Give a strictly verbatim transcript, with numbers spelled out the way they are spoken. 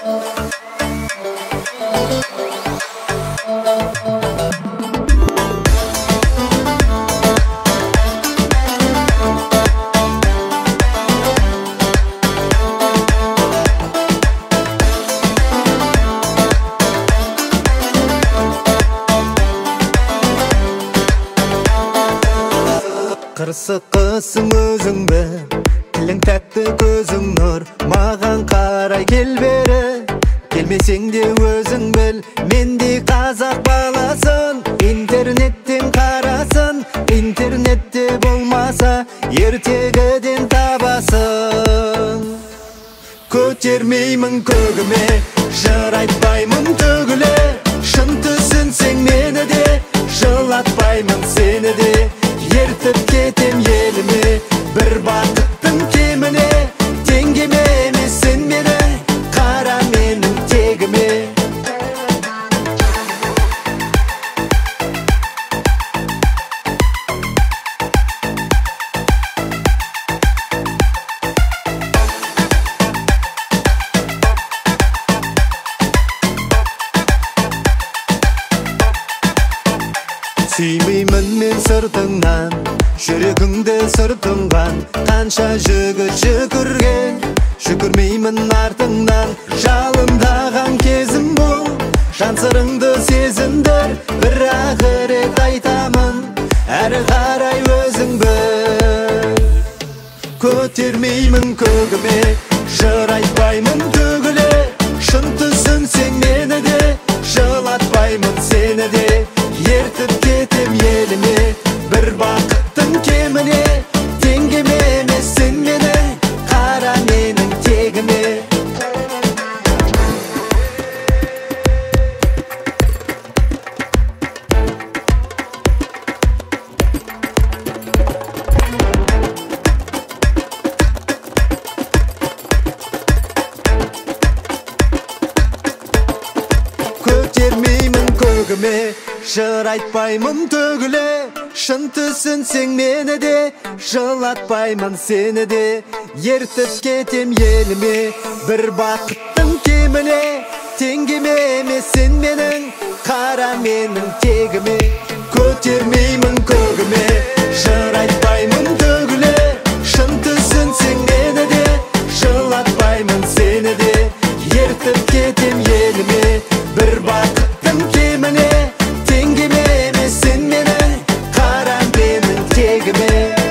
Қырсыққысың өзің біл, тілің тәтті көзің нұр, маған қарай кел бері. Келмесең де өзің біл, мендей қазақ баласын. Интернеттен қарасын, интернетте болмаса, ертегіден табасын. Көтермеймін көгіме, жыр айтпаймын төгіле. Шын түсінсең мені де, жылатпаймын сені де. Ертіп кетем еліме, бір бақыттың кеміне. Теңгеме емес сен менің, қара менің тегіме. Сүймеймін мен сыртыңнан, жүрегіңді сыртыңған. Қанша жігіт жүгірген, жүгірмеймін артыңнан. Жалындаған кезім бұл, жан сырыңды сезіндір. Бірақ рет айтамын, әрі қарай өзің біл. Көтермеймін көгіме, жыр айтпаймын төгіле. Шын түсінсең мені де, жылатпаймын сені де. Ертіп кетем еліме, бір бақыттың кеміне. Теңгеме емес сен менің, қара менің тегіме. Көтермеймін көгіме, жыр айтпаймын төгіле. Шын түсінсең мені де, жылатпаймын сені де. Ертіп кетем еліме, бір бақыттың кеміне. Теңгеме емес сен менің, қара менің тегіме. Көтермеймін көгіме, жыр айтпаймын төгіле. Шын түсінсең мені де, жылатпаймын сені де. Ертіп кетем еліме, бір бақыттың кеміне. Теңгеме емес сен менің, қара менің тегіме.